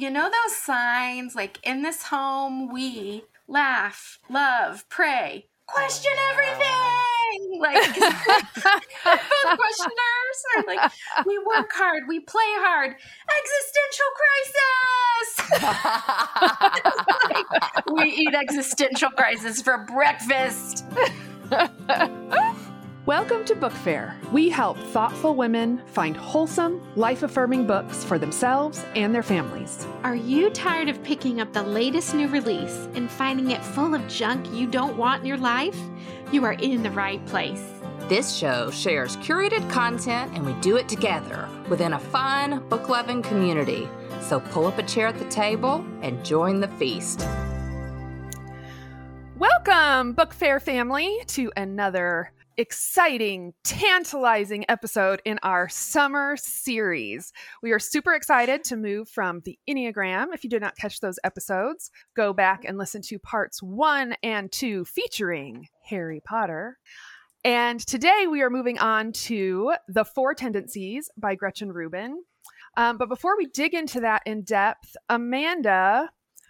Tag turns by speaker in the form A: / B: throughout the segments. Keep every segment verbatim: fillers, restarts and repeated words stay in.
A: you know those signs like in this home we laugh, love, pray, question everything. Like both questioners are like, we work hard, we play hard, existential crisis. Like, we eat existential crisis for breakfast.
B: Welcome to Book Fair. We help thoughtful women find wholesome, life-affirming books for themselves and their families.
C: Are you tired of picking up the latest new release and finding it full of junk you don't want in your life? You are in the right place.
D: This show shares curated content, and we do it together within a fun, book-loving community. So pull up a chair at the table and join the feast.
B: Welcome, Book Fair family, to another exciting, tantalizing episode in our summer series. We are super excited to move from the Enneagram. If you did not catch those episodes, go back and listen to parts one and two featuring Harry Potter. And today we are moving on to The Four Tendencies by Gretchen Rubin. Um, but before we dig into that in depth, Amanda,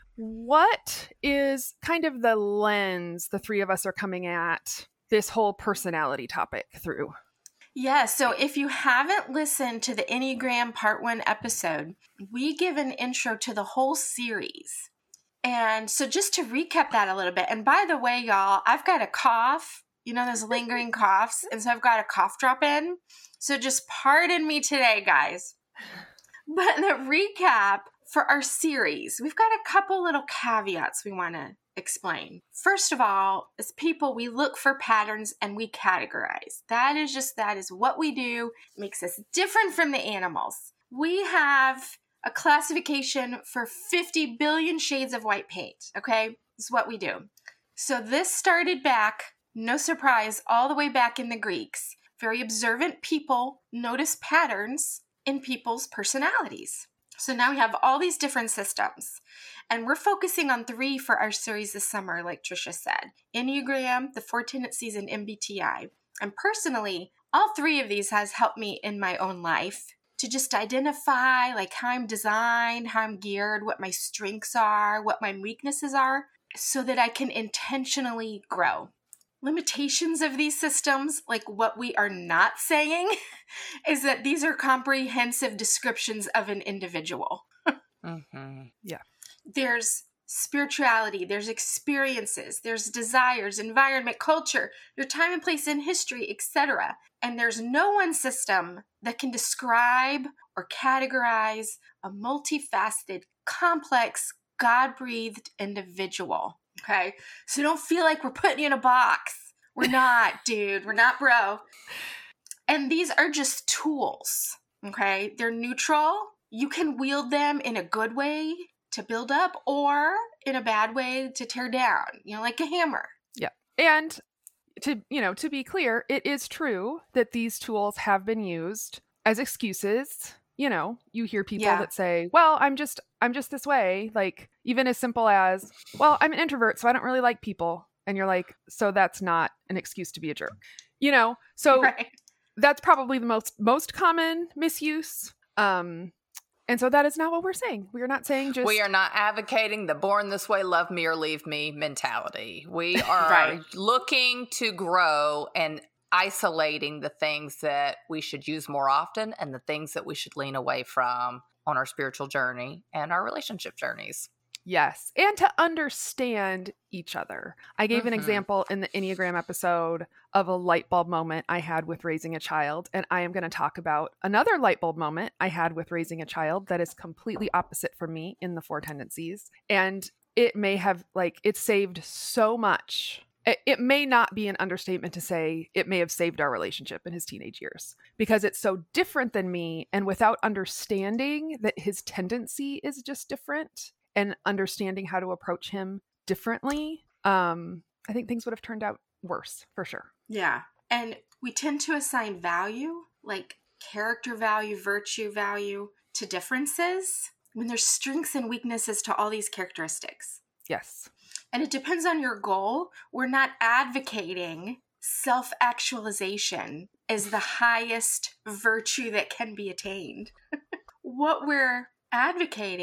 B: what is kind of the lens the three of us are coming at this whole personality topic through?
A: Yeah, so if you haven't listened to the Enneagram Part one episode, we give an intro to the whole series. And so just to recap that a little bit, and by the way, y'all, I've got a cough, you know, those lingering coughs, and so I've got a cough drop in. So just pardon me today, guys. But the recap for our series, we've got a couple little caveats we want to explain. First of all, as people, we look for patterns and we categorize. That is just, that is what we do. It makes us different from the animals. We have a classification for fifty billion shades of white paint, okay? This is what we do. So this started back, no surprise, all the way back in the Greeks. Very observant people notice patterns in people's personalities. So now we have all these different systems. And we're focusing on three for our series this summer, like Trisha said. Enneagram, the Four Tendencies, and M B T I. And personally, all three of these has helped me in my own life to just identify like how I'm designed, how I'm geared, what my strengths are, what my weaknesses are, so that I can intentionally grow. Limitations of these systems, like what we are not saying, is that these are comprehensive descriptions of an individual.
D: Mm-hmm.
B: Yeah.
A: There's spirituality, there's experiences, there's desires, environment, culture, your time and place in history, et cetera. And there's no one system that can describe or categorize a multifaceted, complex, God-breathed individual. Okay? So don't feel like we're putting you in a box. We're not, dude. We're not, bro. And these are just tools. Okay? They're neutral. You can wield them in a good way to build up or in a bad way to tear down, you know, like a hammer.
B: Yeah. And to, you know, to be clear, it is true that these tools have been used as excuses. You know, you hear people
A: Yeah.
B: that say, well, I'm just, I'm just this way. Like even as simple as, well, I'm an introvert, so I don't really like people. And you're like, so that's not an excuse to be a jerk, you know? So
A: Right.
B: that's probably the most, most common misuse. Um, And so that is not what we're saying. We are not saying just...
D: We are not advocating the born this way, love me or leave me mentality. We are
A: Right.
D: looking to grow and isolating the things that we should use more often and the things that we should lean away from on our spiritual journey and our relationship journeys.
B: Yes. And to understand each other. I gave an
D: Mhm.
B: example in the Enneagram episode of a light bulb moment I had with raising a child. And I am going to talk about another light bulb moment I had with raising a child that is completely opposite from me in the Four Tendencies. And it may have, like, it saved so much. It, it may not be an understatement to say it may have saved our relationship in his teenage years because it's so different than me. And without understanding that his tendency is just different, and understanding how to approach him differently, um, I think things would have turned out worse, for sure.
A: Yeah. And we tend to assign value, like character value, virtue value, to differences when there's strengths and weaknesses to all these characteristics.
B: Yes.
A: And it depends on your goal. We're not advocating self-actualization as the highest virtue that can be attained. What we're advocating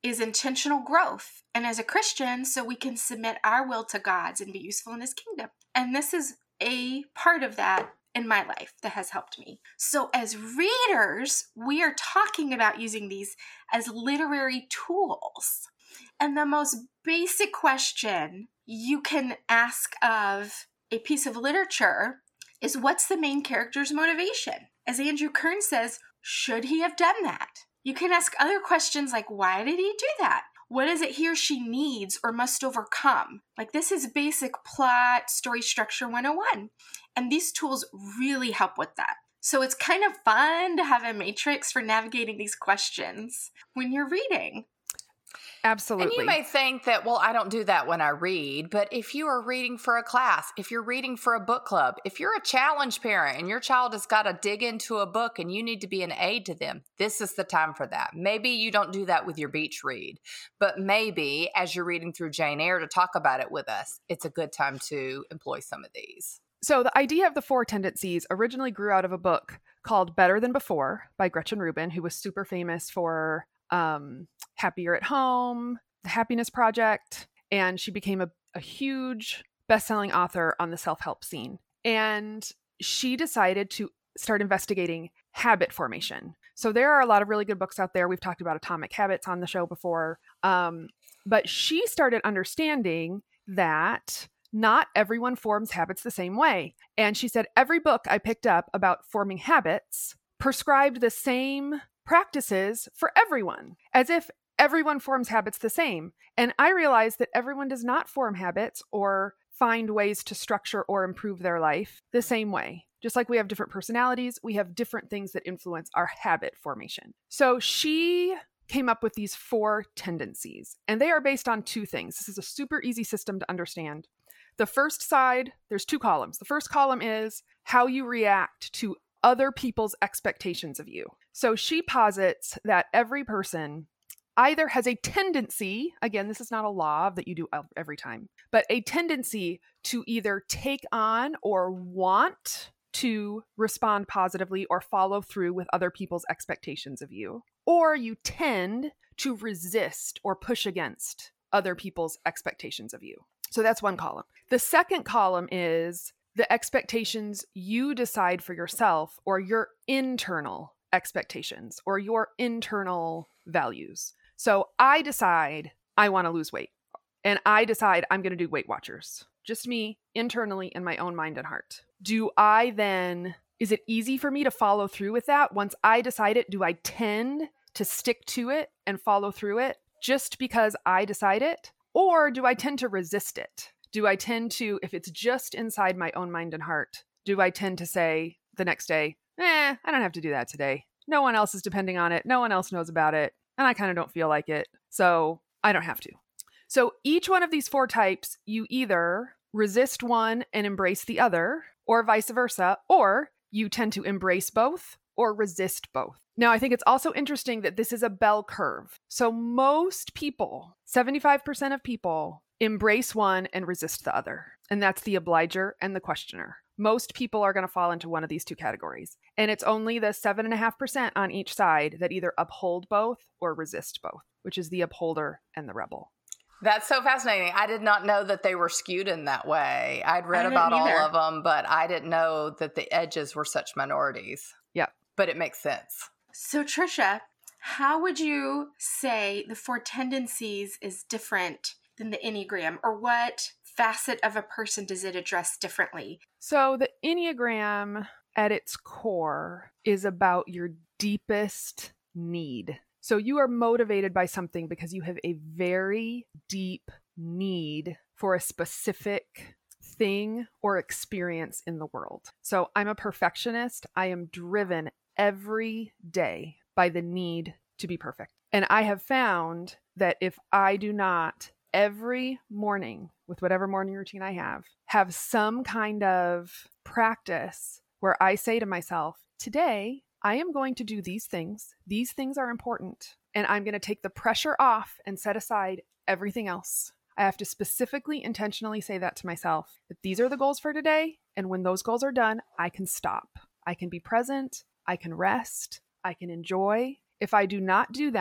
A: is intentional growth. And as a Christian, so we can submit our will to God's and be useful in his kingdom. And this is a part of that in my life that has helped me. So as readers, we are talking about using these as literary tools. And the most basic question you can ask of a piece of literature is, what's the main character's motivation? As Andrew Kern says, should he have done that? You can ask other questions like, why did he do that? What is it he or she needs or must overcome? Like, this is basic plot, story structure one oh one. And these tools really help with that. So it's kind of fun to have a matrix for navigating these questions when you're reading.
B: Absolutely.
D: And you may think that, well, I don't do that when I read, but if you are reading for a class, if you're reading for a book club, if you're a challenge parent and your child has got to dig into a book and you need to be an aid to them, this is the time for that. Maybe you don't do that with your beach read, but maybe as you're reading through Jane Eyre to talk about it with us, it's a good time to employ some of these.
B: So the idea of the four tendencies originally grew out of a book called Better Than Before by Gretchen Rubin, who was super famous for um, Happier at Home, The Happiness Project, and she became a, a huge best-selling author on the self-help scene. And she decided to start investigating habit formation. So there are a lot of really good books out there. We've talked about Atomic Habits on the show before. Um, but she started understanding that not everyone forms habits the same way. And she said, every book I picked up about forming habits prescribed the same practices for everyone, as if everyone forms habits the same. And I realized that everyone does not form habits or find ways to structure or improve their life the same way. Just like we have different personalities, we have different things that influence our habit formation. So she came up with these four tendencies, and they are based on two things. This is a super easy system to understand. The first side, there's two columns. The first column is how you react to other people's expectations of you. So she posits that every person either has a tendency, again, this is not a law that you do every time, but a tendency to either take on or want to respond positively or follow through with other people's expectations of you, or you tend to resist or push against other people's expectations of you. So that's one column. The second column is the expectations you decide for yourself, or your internal expectations or your internal values. So I decide I want to lose weight, and I decide I'm going to do Weight Watchers. Just me internally in my own mind and heart. Do I then, is it easy for me to follow through with that? Once I decide it, do I tend to stick to it and follow through it just because I decide it? Or do I tend to resist it? Do I tend to, if it's just inside my own mind and heart, do I tend to say the next day, eh, I don't have to do that today. No one else is depending on it. No one else knows about it. And I kind of don't feel like it. So I don't have to. So each one of these four types, you either resist one and embrace the other, or vice versa, or you tend to embrace both or resist both. Now, I think it's also interesting that this is a bell curve. So most people, seventy-five percent of people, embrace one and resist the other. And that's the obliger and the questioner. Most people are going to fall into one of these two categories. And it's only the seven point five percent on each side that either uphold both or resist both, which is the upholder and the rebel.
D: That's so fascinating. I did not know that they were skewed in that way. I'd read about all of them, but I didn't know that the edges were such minorities.
B: Yeah.
D: But it makes sense.
A: So Trisha, how would you say the four tendencies is different than the Enneagram, or what facet of a person does it address differently?
B: So the Enneagram at its core is about your deepest need. So you are motivated by something because you have a very deep need for a specific thing or experience in the world. So I'm a perfectionist. I am driven every day by the need to be perfect. And I have found that if I do not every morning, with whatever morning routine I have, have some kind of practice where I say to myself, today, I am going to do these things. These things are important. And I'm going to take the pressure off and set aside everything else. I have to specifically, intentionally say that to myself, that these are the goals for today. And when those goals are done, I can stop. I can be present. I can rest. I can enjoy. If I do not do that,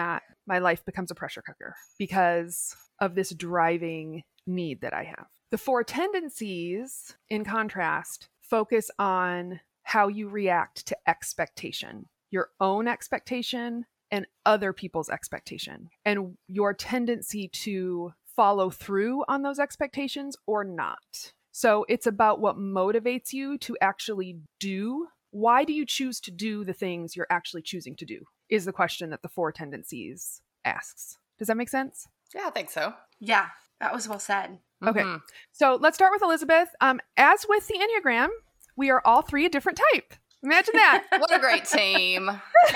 B: my life becomes a pressure cooker because of this driving need that I have. The four tendencies, in contrast, focus on how you react to expectation, your own expectation and other people's expectation, and your tendency to follow through on those expectations or not. So it's about what motivates you to actually do. Why do you choose to do the things you're actually choosing to do is the question that the four tendencies asks. Does that make sense?
D: Yeah, I think so.
A: Yeah, that was well said.
B: Okay.
D: Mm-hmm.
B: So let's start with Elizabeth. Um, as with the Enneagram, we are all three a different type. Imagine that.
D: What a great team.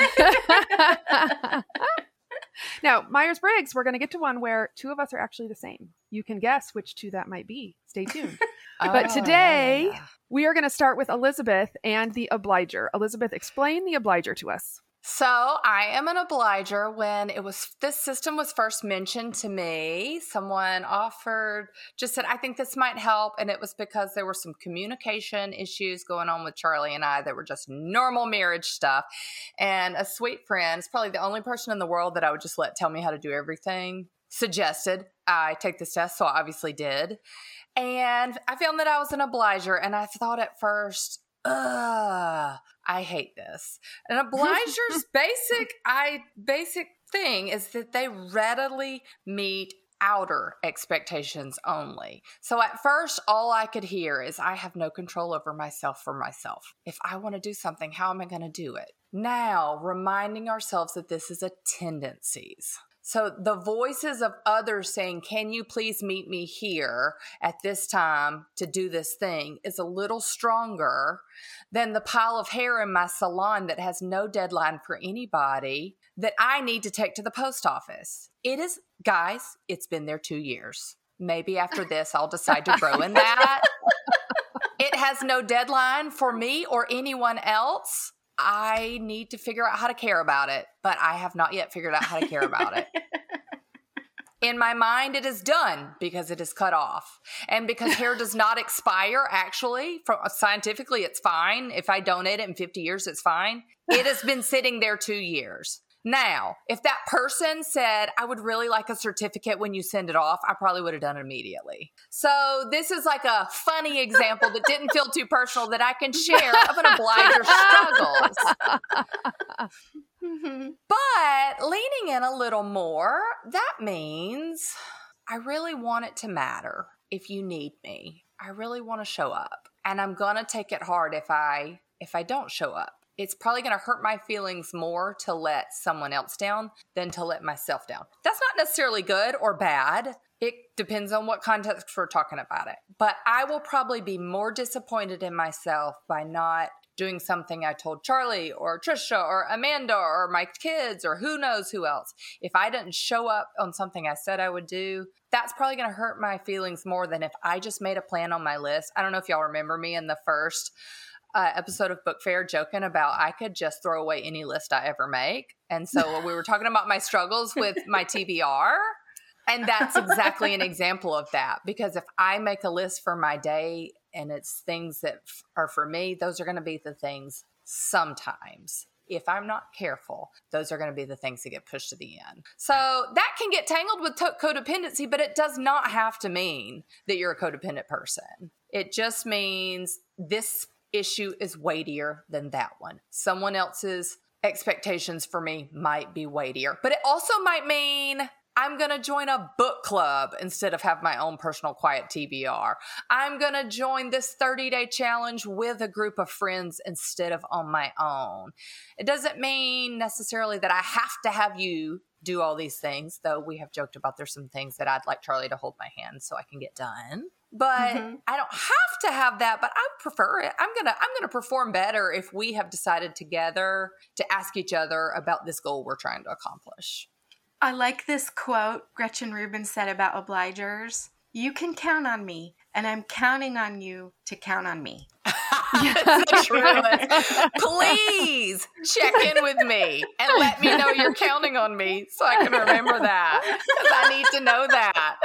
B: Now, Myers-Briggs, we're going to get to one where two of us are actually the same. You can guess which two that might be. Stay tuned. But
D: Oh,
B: today,
D: yeah, yeah.
B: we are going to start with Elizabeth and the obliger. Elizabeth, explain the obliger to us.
D: So I am an obliger. When it was this system was first mentioned to me, someone offered, just said, I think this might help. And it was because there were some communication issues going on with Charlie and I that were just normal marriage stuff. And a sweet friend, it's probably the only person in the world that I would just let tell me how to do everything, suggested I take this test. So I obviously did. And I found that I was an obliger. And I thought at first, ugh, I hate this. An obliger's basic, I basic thing is that they readily meet outer expectations only. So at first, all I could hear is I have no control over myself for myself. If I want to do something, how am I going to do it? Now, reminding ourselves that this is a tendencies. So the voices of others saying, can you please meet me here at this time to do this thing is a little stronger than the pile of hair in my salon that has no deadline for anybody that I need to take to the post office. It is, guys, it's been there two years. Maybe after this, I'll decide to grow in that. It has no deadline for me or anyone else. I need to figure out how to care about it, but I have not yet figured out how to care about it. In my mind, it is done because it is cut off. And because hair does not expire, actually, from, scientifically, it's fine. If I donate it in fifty years, it's fine. It has been sitting there two years. Now, if that person said, I would really like a certificate when you send it off, I probably would have done it immediately. So this is like a funny example that didn't feel too personal that I can share of an obliger's struggles.
A: Mm-hmm.
D: But leaning in a little more, that means I really want it to matter if you need me. I really want to show up. And I'm going to take it hard if I if I don't show up. It's probably going to hurt my feelings more to let someone else down than to let myself down. That's not necessarily good or bad. It depends on what context we're talking about it. But I will probably be more disappointed in myself by not doing something I told Charlie or Trisha or Amanda or my kids or who knows who else. If I didn't show up on something I said I would do, that's probably going to hurt my feelings more than if I just made a plan on my list. I don't know if y'all remember me in the first Uh, episode of Book Fair joking about I could just throw away any list I ever make. And so we were talking about my struggles with my T B R. And that's exactly an example of that. Because if I make a list for my day and it's things that f- are for me, those are going to be the things sometimes. If I'm not careful, those are going to be the things that get pushed to the end. So that can get tangled with to- codependency, but it does not have to mean that you're a codependent person. It just means this issue is weightier than that one. Someone else's expectations for me might be weightier, but it also might mean I'm going to join a book club instead of have my own personal quiet T B R. I'm going to join this thirty-day challenge with a group of friends instead of on my own. It doesn't mean necessarily that I have to have you do all these things, though we have joked about there's some things that I'd like Charlie to hold my hand so I can get done. But mm-hmm. I don't have to have that, but I prefer it. I'm going to I'm going to perform better if we have decided together to ask each other about this goal we're trying to accomplish.
A: I like this quote Gretchen Rubin said about obligers. You can count on me, and I'm counting on you to count on me.
D: That's the truest. Please check in with me and let me know you're counting on me so I can remember that, because I need to know that.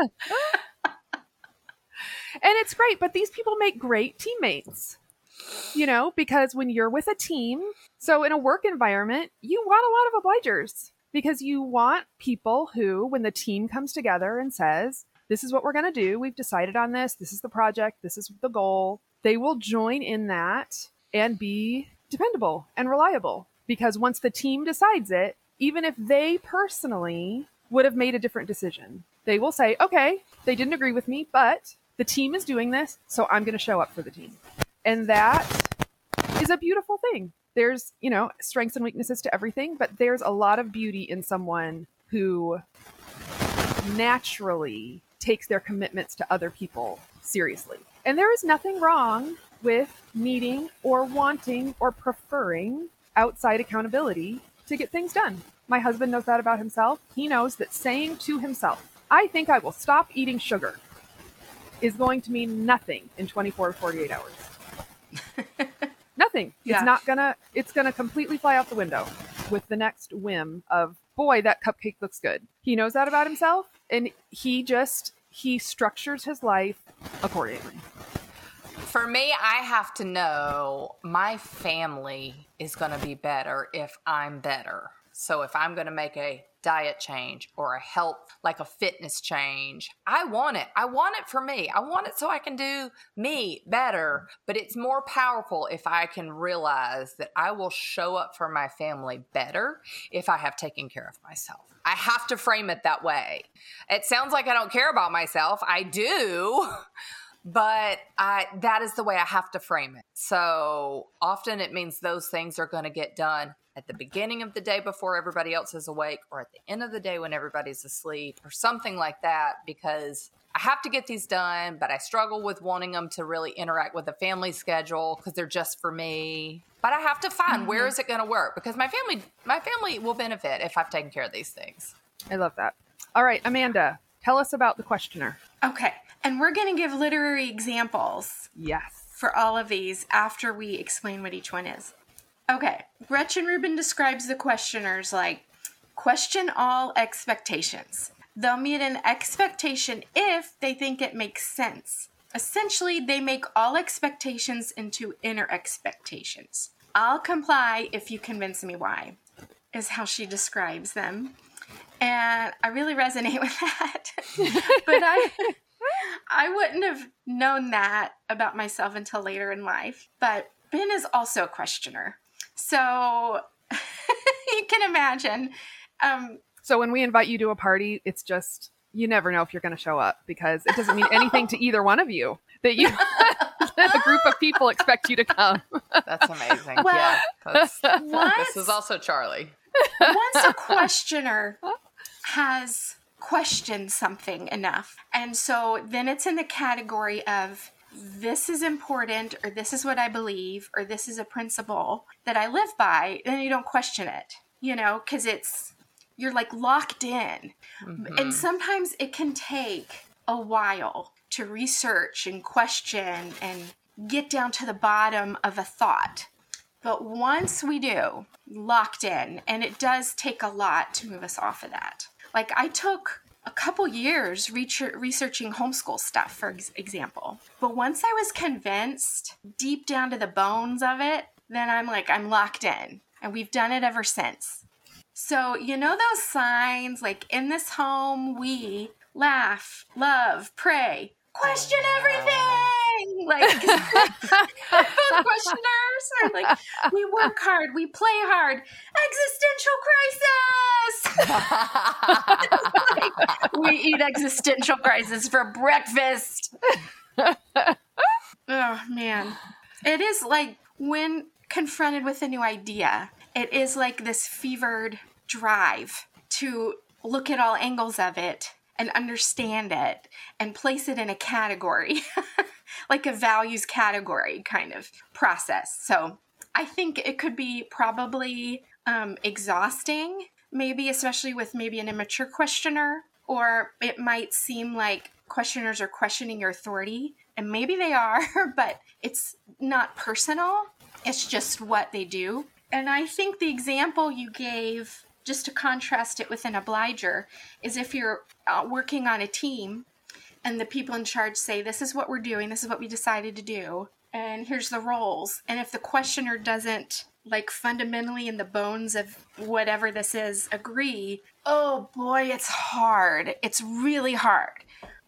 B: And it's great, but these people make great teammates, you know, because when you're with a team, so in a work environment, you want a lot of obligers. because you want people who, when the team comes together and says, this is what we're going to do, we've decided on this, this is the project, this is the goal, they will join in that and be dependable and reliable. Because once the team decides it, even if they personally would have made a different decision, they will say, okay, they didn't agree with me, but the team is doing this, so I'm going to show up for the team. And that is a beautiful thing. There's, you know, strengths and weaknesses to everything, but there's a lot of beauty in someone who naturally takes their commitments to other people seriously. And there is nothing wrong with needing or wanting or preferring outside accountability to get things done. My husband knows that about himself. He knows that saying to himself, I think I will stop eating sugar, is going to mean nothing in twenty-four to forty-eight hours. Nothing.
A: Yeah.
B: It's not gonna, it's gonna completely fly out the window with the next whim of, boy, that cupcake looks good. He knows that about himself, and he just, he structures his life accordingly.
D: For me, I have to know my family is going to be better if I'm better. So if I'm going to make a diet change or a health, like a fitness change, I want it. I want it for me. I want it so I can do me better. But it's more powerful if I can realize that I will show up for my family better if I have taken care of myself. I have to frame it that way. It sounds like I don't care about myself. I do. But I, that is the way I have to frame it. So often it means those things are going to get done at the beginning of the day before everybody else is awake, or at the end of the day when everybody's asleep, or something like that, because I have to get these done, but I struggle with wanting them to really interact with the family schedule because they're just for me. But I have to find mm-hmm. where is it going to work, because my family, my family will benefit if I've taken care of these things.
B: I love that. All right, Amanda, tell us about the questioner.
A: Okay. And we're going to give literary examples.
B: Yes.
A: For all of these after we explain what each one is. Okay. Gretchen Rubin describes the questioners like, question all expectations. They'll meet an expectation if they think it makes sense. Essentially, they make all expectations into inner expectations. I'll comply if you convince me why, is how she describes them. And I really resonate with that. But I... I wouldn't have known that about myself until later in life. But Ben is also a questioner. So you can imagine. Um,
B: so when we invite you to a party, it's just, you never know if you're going to show up, because it doesn't mean anything to either one of you that you a group of people expect you to come.
D: That's amazing.
A: Well,
D: yeah. That's,
A: once,
D: this is also Charlie.
A: Once a questioner has question something enough. And so then it's in the category of this is important, or this is what I believe, or this is a principle that I live by. Then you don't question it, you know, because it's, you're like locked in. Mm-hmm. And sometimes it can take a while to research and question and get down to the bottom of a thought. But once we do, locked in, and it does take a lot to move us off of that. Like I took a couple years researching homeschool stuff, for example. But once I was convinced deep down to the bones of it, then I'm like, I'm locked in. And we've done it ever since. So, you know those signs, like in this home, we laugh, love, pray, question everything. Like, both questioners are like, we work hard, we play hard, existential crisis. Like, we eat existential crisis for breakfast. Oh, man. It is like when confronted with a new idea, it is like this fevered drive to look at all angles of it and understand it and place it in a category, like a values category kind of process. So I think it could be probably um, exhausting, maybe especially with maybe an immature questioner, or it might seem like questioners are questioning your authority, and maybe they are, but it's not personal. It's just what they do. And I think the example you gave, just to contrast it with an obliger, is if you're uh, working on a team and the people in charge say, this is what we're doing, this is what we decided to do, and here's the roles. And if the questioner doesn't like fundamentally in the bones of whatever this is, agree, oh boy, it's hard. It's really hard.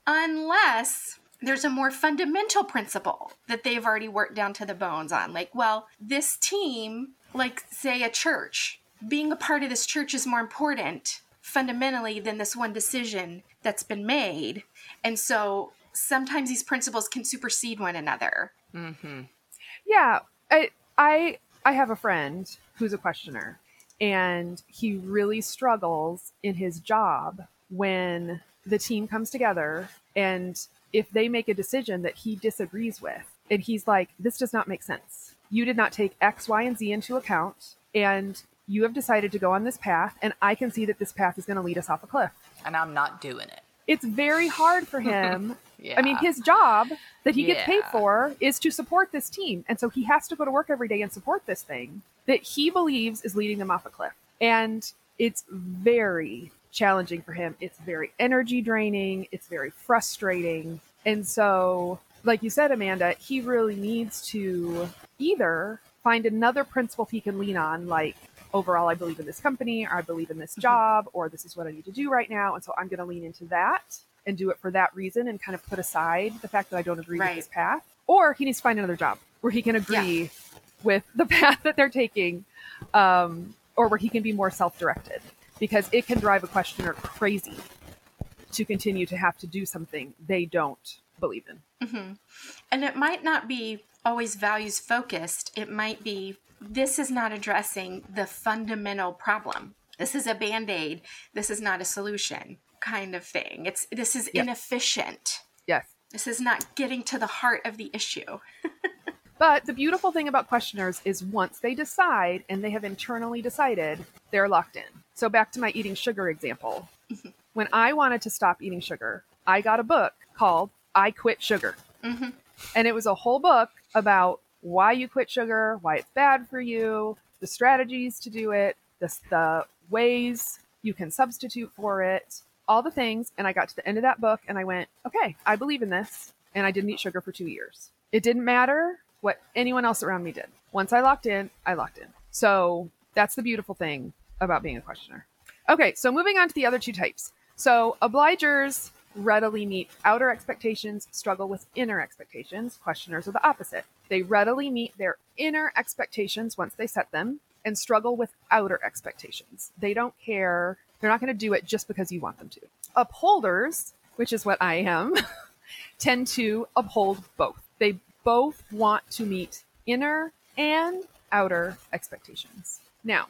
A: Unless there's a more fundamental principle that they've already worked down to the bones on. Like, well, this team, like say a church, being a part of this church is more important fundamentally than this one decision that's been made. And so sometimes these principles can supersede one another.
D: Mm-hmm.
B: Yeah. I, I, I have a friend who's a questioner, and he really struggles in his job when the team comes together and if they make a decision that he disagrees with, and he's like, this does not make sense. You did not take X, Y, and Z into account, and you have decided to go on this path, and I can see that this path is going to lead us off a cliff.
D: And I'm not doing it.
B: It's very hard for him.
D: Yeah.
B: I mean, his job that he gets
D: Yeah.
B: paid for is to support this team. And so he has to go to work every day and support this thing that he believes is leading them off a cliff. And it's very challenging for him. It's very energy draining. It's very frustrating. And so, like you said, Amanda, he really needs to either find another principle he can lean on, like, overall, I believe in this company, or I believe in this job, or this is what I need to do right now. And so I'm going to lean into that and do it for that reason and kind of put aside the fact that I don't agree
A: Right.
B: with this path. Or he needs to find another job where he can agree
A: Yeah.
B: with the path that they're taking, um, or where he can be more self-directed, because it can drive a questioner crazy to continue to have to do something they don't believe in.
A: Mm-hmm. And it might not be always values focused. It might be, this is not addressing the fundamental problem. This is a Band-Aid. This is not a solution kind of thing. It's this is
B: Yep.
A: inefficient.
B: Yes.
A: This is not getting to the heart of the issue.
B: But the beautiful thing about questioners is once they decide and they have internally decided, they're locked in. So back to my eating sugar example. When I wanted to stop eating sugar, I got a book called I Quit Sugar.
A: Mm-hmm.
B: And it was a whole book about why you quit sugar, why it's bad for you, the strategies to do it, the, the ways you can substitute for it, all the things. And I got to the end of that book and I went, okay, I believe in this. And I didn't eat sugar for two years. It didn't matter what anyone else around me did. Once I locked in, I locked in. So that's the beautiful thing about being a questioner. Okay, so moving on to the other two types. So obligers readily meet outer expectations, struggle with inner expectations. Questioners are the opposite. They readily meet their inner expectations once they set them and struggle with outer expectations. They don't care. They're not going to do it just because you want them to. Upholders, which is what I am, tend to uphold both. They both want to meet inner and outer expectations. Now,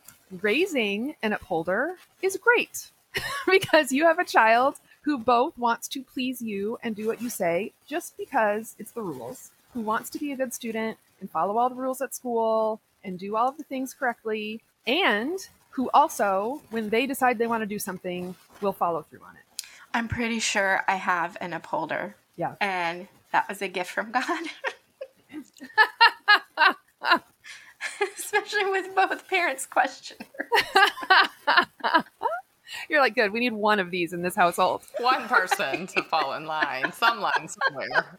B: raising an upholder is great because you have a child who both wants to please you and do what you say just because it's the rules, who wants to be a good student and follow all the rules at school and do all of the things correctly, and who also, when they decide they want to do something, will follow through on it.
A: I'm pretty sure I have an upholder.
B: Yeah.
A: And that was a gift from God. Especially with both parents questioners.
B: You're like, good, we need one of these in this household.
D: One person to fall in line, some line somewhere.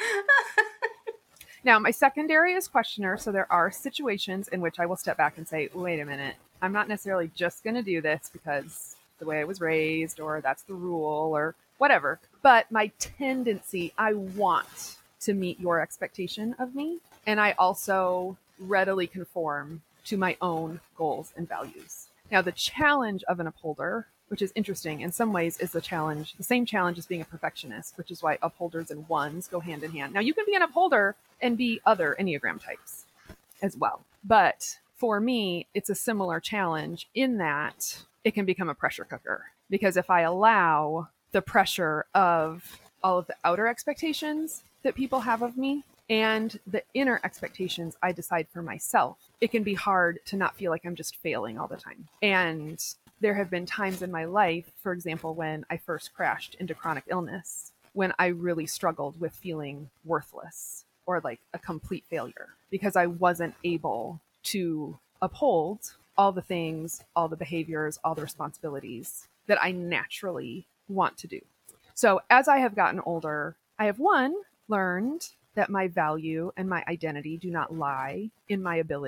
B: Now, my secondary is questioner, so there are situations in which I will step back and say, wait a minute, I'm not necessarily just going to do this because the way I was raised, or that's the rule, or whatever. But my tendency, I want to meet your expectation of me, and I also readily conform to my own goals and values. Now, the challenge of an upholder, which is interesting in some ways, is the challenge, the same challenge as being a perfectionist, which is why upholders and ones go hand in hand. Now, you can be an upholder and be other Enneagram types as well. But for me, it's a similar challenge in that it can become a pressure cooker. Because if I allow the pressure of all of the outer expectations that people have of me and the inner expectations I decide for myself, it can be hard to not feel like I'm just failing all the time. And there have been times in my life, for example, when I first crashed into chronic illness, when I really struggled with feeling worthless or like a complete failure because I wasn't able to uphold all the things, all the behaviors, all the responsibilities that I naturally want to do. So as I have gotten older, I have, one, learned that my value and my identity do not lie in my ability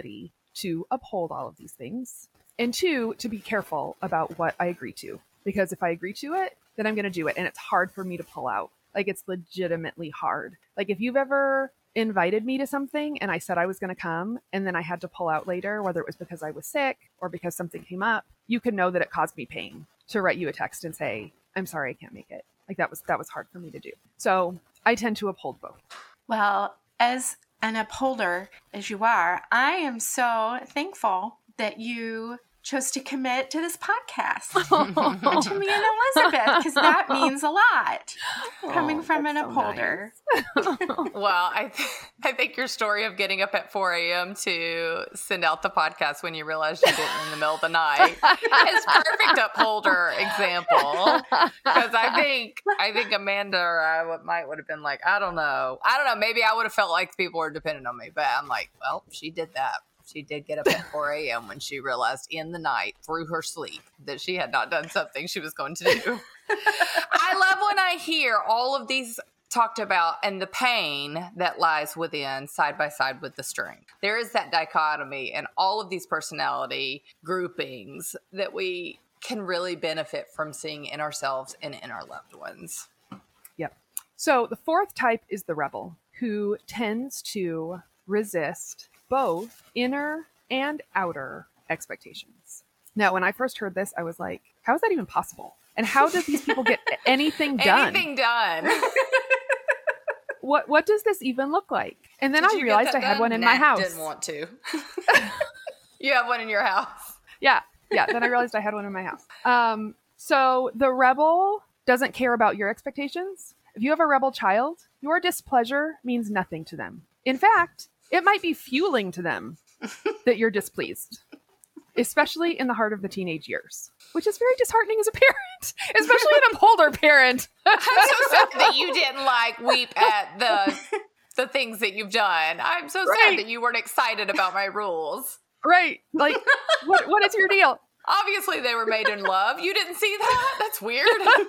B: to uphold all of these things. And two, to be careful about what I agree to. Because if I agree to it, then I'm going to do it. And it's hard for me to pull out. Like, it's legitimately hard. Like, if you've ever invited me to something and I said I was going to come and then I had to pull out later, whether it was because I was sick or because something came up, you can know that it caused me pain to write you a text and say, I'm sorry, I can't make it. Like, that was, that was hard for me to do. So I tend to uphold both.
A: Well, as an upholder as you are, I am so thankful that you chose to commit to this podcast to me and Elizabeth, because that means a lot coming
B: Oh,
A: from an
B: that's so
A: upholder.
D: Well, I th- I think your story of getting up at four a.m. to send out the podcast when you realized you didn't in the middle of the night is perfect upholder example. Because I think I think Amanda or I would, might would have been like, I don't know. I don't know. Maybe I would have felt like people were dependent on me. But I'm like, well, she did that. She did get up at four a.m. when she realized in the night through her sleep that she had not done something she was going to do. I love when I hear all of these talked about and the pain that lies within side by side with the strength. There is that dichotomy and all of these personality groupings that we can really benefit from seeing in ourselves and in our loved ones.
B: Yep. So the fourth type is the rebel, who tends to resist both inner and outer expectations. Now, when I first heard this, I was like, how is that even possible? And how do these people get anything done?
D: Anything done.
B: What what does this even look like? And then
D: Did
B: I
D: you get
B: realized
D: that
B: I had
D: done?
B: one in
D: Nah,
B: my house.
D: Didn't want to. You have one in your house.
B: Yeah. Yeah. Then I realized I had one in my house. Um, so the rebel doesn't care about your expectations. If you have a rebel child, your displeasure means nothing to them. In fact, it might be fueling to them that you're displeased, especially in the heart of the teenage years, which is very disheartening as a parent, especially an upholder parent.
D: I'm so sad that you didn't like weep at the the things that you've done. I'm so
B: Right.
D: sad that you weren't excited about my rules.
B: Right. Like, what what is your deal?
D: Obviously, they were made in love. You didn't see that? That's weird.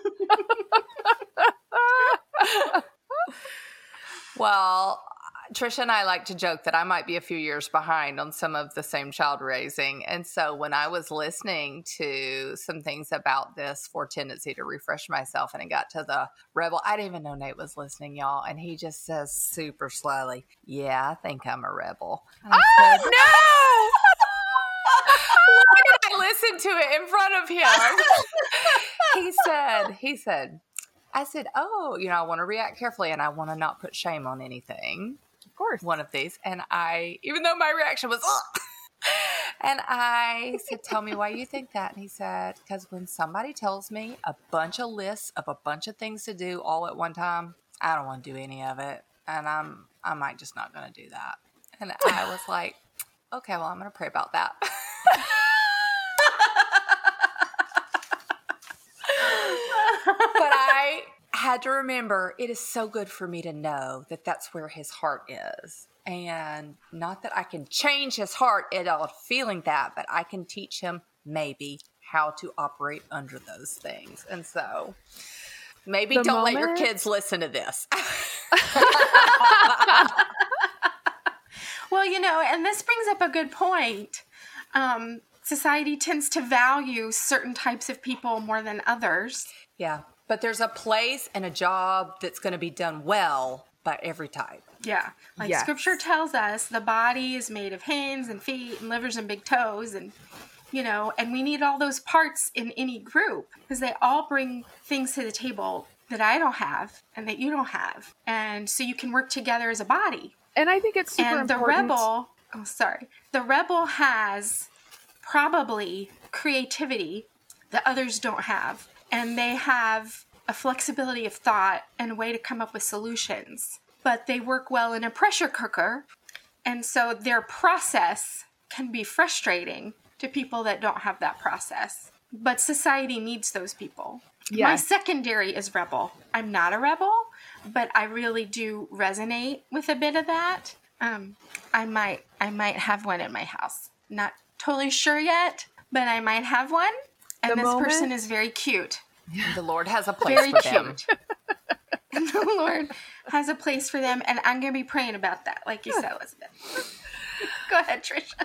D: Well, Trisha and I like to joke that I might be a few years behind on some of the same child raising. And so when I was listening to some things about this for tendency to refresh myself and it got to the rebel, I didn't even know Nate was listening, y'all. And he just says super slowly, yeah, I think I'm a rebel. And I
B: Oh,
D: said,
B: no!
D: why did I listen to it in front of him? He said, he said, I said, oh, you know, I want to react carefully and I want to not put shame on anything.
B: Of course.
D: One of these. And I, even though my reaction was, ugh, and I said, tell me why you think that. And he said, because when somebody tells me a bunch of lists of a bunch of things to do all at one time, I don't want to do any of it. And I'm, I might just not going to do that. And I was like, okay, well, I'm going to pray about that. But I had to remember it is so good for me to know that that's where his heart is. And not that I can change his heart at all feeling that, but I can teach him maybe how to operate under those things. And so maybe
B: The
D: don't let your
B: moment-
D: kids listen to this.
A: Well, you know, and this brings up a good point. Um, society tends to value certain types of people more than others.
D: Yeah. But there's a place and a job that's going to be done well by every type.
A: Yeah. Like
B: Yes.
A: scripture tells us the body is made of hands and feet and livers and big toes. And, you know, and we need all those parts in any group because they all bring things to the table that I don't have and that you don't have. And so you can work together as a body.
B: And I think it's super
A: And the
B: important.
A: rebel, oh, sorry. The rebel has probably creativity that others don't have. And they have a flexibility of thought and a way to come up with solutions. But they work well in a pressure cooker. And so their process can be frustrating to people that don't have that process. But society needs those people. My
B: Yes.
A: secondary is rebel. I'm not a rebel, but I really do resonate with a bit of that. Um, I might, I might have one in my house. Not totally sure yet, but I might have one. And
B: The
A: this
B: moment-
A: person is very cute.
D: The Lord has a place
A: Very
D: for them.
A: cute. And the Lord has a place for them, and I'm going to be praying about that, like you said, Elizabeth. Go ahead, Trisha. Sorry.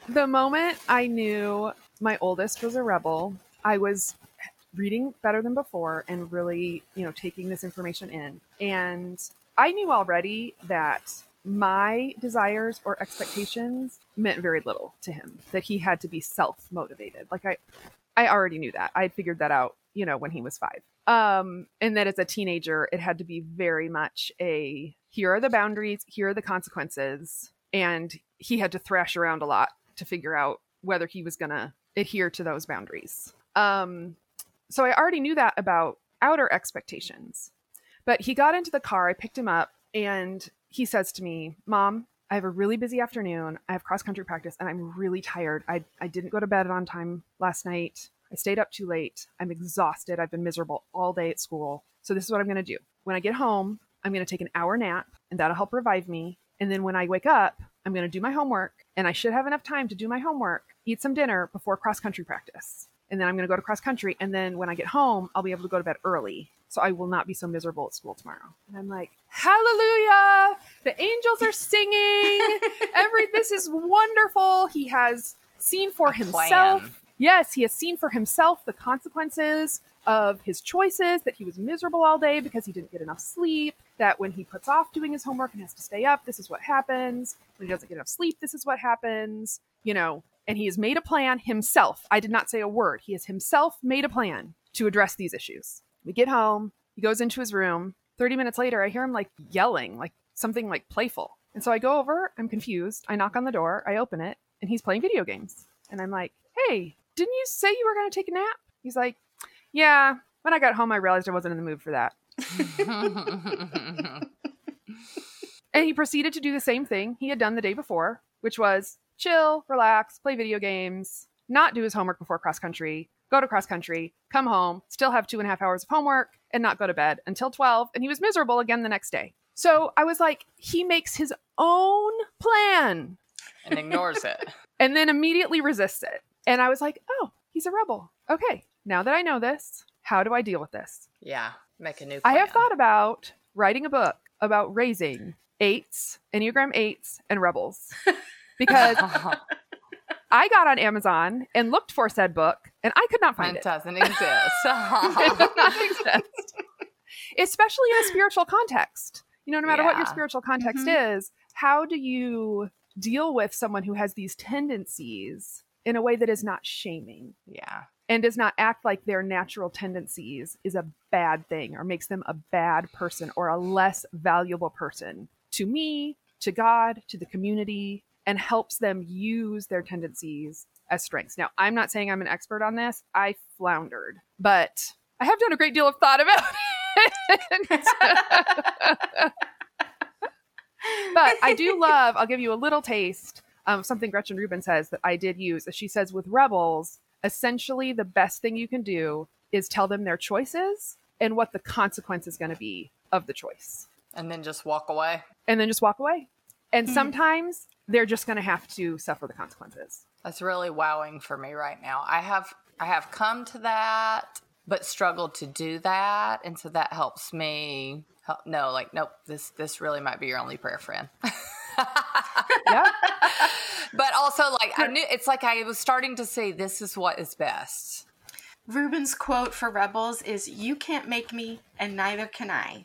B: The moment I knew my oldest was a rebel, I was reading better than before and really, you know, taking this information in. And I knew already that my desires or expectations meant very little to him, that he had to be self-motivated. Like I, I already knew that. I had figured that out, you know, when he was five. Um, and that as a teenager, it had to be very much a, here are the boundaries, here are the consequences. And he had to thrash around a lot to figure out whether he was going to adhere to those boundaries. Um, so I already knew that about outer expectations. But he got into the car, I picked him up, and he says to me, Mom, I have a really busy afternoon. I have cross-country practice, and I'm really tired. I, I didn't go to bed on time last night. I stayed up too late. I'm exhausted. I've been miserable all day at school. So this is what I'm going to do. When I get home, I'm going to take an hour nap, and that'll help revive me. And then when I wake up, I'm going to do my homework, and I should have enough time to do my homework, eat some dinner before cross-country practice. And then I'm going to go to cross-country, and then when I get home, I'll be able to go to bed early, so I will not be so miserable at school tomorrow. And I'm like, hallelujah! The angels are singing! Every This is wonderful! He has seen for
D: A
B: himself.
D: plan.
B: Yes, he has seen for himself the consequences of his choices, that he was miserable all day because he didn't get enough sleep, that when he puts off doing his homework and has to stay up, this is what happens. When he doesn't get enough sleep, this is what happens. You know, and he has made a plan himself. I did not say a word. He has himself made a plan to address these issues. We get home, he goes into his room. thirty minutes later, I hear him like yelling, like something like playful. And so I go over, I'm confused. I knock on the door, I open it, and he's playing video games. And I'm like, hey, didn't you say you were going to take a nap? He's like, yeah, when I got home, I realized I wasn't in the mood for that. And he proceeded to do the same thing he had done the day before, which was chill, relax, play video games, not do his homework before cross country, go to cross country, come home, still have two and a half hours of homework, and not go to bed until twelve. And he was miserable again the next day. So I was like, he makes his own plan
D: And ignores it.
B: and then immediately resists it. And I was like, oh, he's a rebel. Okay, now that I know this, how do I deal with this?
D: Yeah. Make a new
B: I
D: plan.
B: have thought about writing a book about raising eights, Enneagram eights, and rebels. Because I got on Amazon and looked for said book, and I could not find
D: It
B: it.
D: doesn't exist.
B: It does not exist. Especially in a spiritual context. You know, no matter what your
D: Yeah.
B: spiritual context
A: Mhm.
B: is, how do you deal with someone who has these tendencies in a way that is not shaming
D: Yeah.
B: and does not act like their natural tendencies is a bad thing or makes them a bad person or a less valuable person to me, to God, to the community, and helps them use their tendencies as strengths. Now, I'm not saying I'm an expert on this. I floundered, but I have done a great deal of thought about it. But I do love, I'll give you a little taste of something Gretchen Rubin says that I did use. She says with rebels, essentially the best thing you can do is tell them their choices and what the consequence is going to be of the choice.
D: And then just walk away.
B: And then just walk away. And
A: Mhm.
B: sometimes they're just going to have to suffer the consequences.
D: That's really wowing for me right now. I have I have come to that, but struggled to do that, and so that helps me. Help, no, like nope. This this really might be your only prayer, friend.
B: Yeah.
D: But also, like I knew, it's like I was starting to say, this is what is best.
A: Rubin's quote for rebels is, "You can't make me, and neither can I."